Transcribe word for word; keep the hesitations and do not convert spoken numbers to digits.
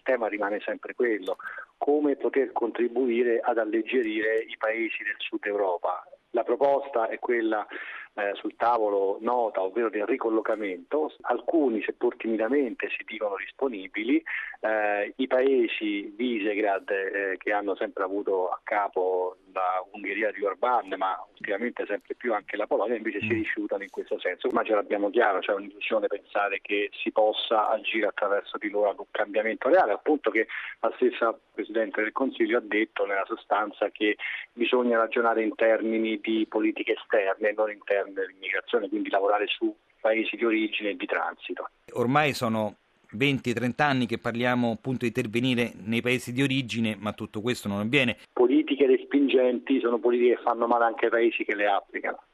tema rimane sempre quello: come poter contribuire ad alleggerire i paesi del sud Europa. La proposta è quella eh, sul tavolo nota, ovvero del ricollocamento. Alcuni, seppur timidamente, si dicono disponibili. Eh, I paesi Visegrad, eh, che hanno sempre avuto a capo la Ungheria di Orbán, ma ultimamente sempre più anche la Polonia, invece si rifiutano in questo senso. Ma ce l'abbiamo chiaro, c'è un'illusione pensare che si possa agire attraverso di loro ad un cambiamento reale, appunto che la stessa Presidente del Consiglio ha detto nella sostanza che bisogna ragionare in termini di politiche esterne e non in termini di immigrazione, quindi lavorare su paesi di origine e di transito. Ormai sono venti trenta anni che parliamo appunto di intervenire nei paesi di origine, ma tutto questo non avviene. Politiche respingenti sono politiche che fanno male anche ai paesi che le applicano.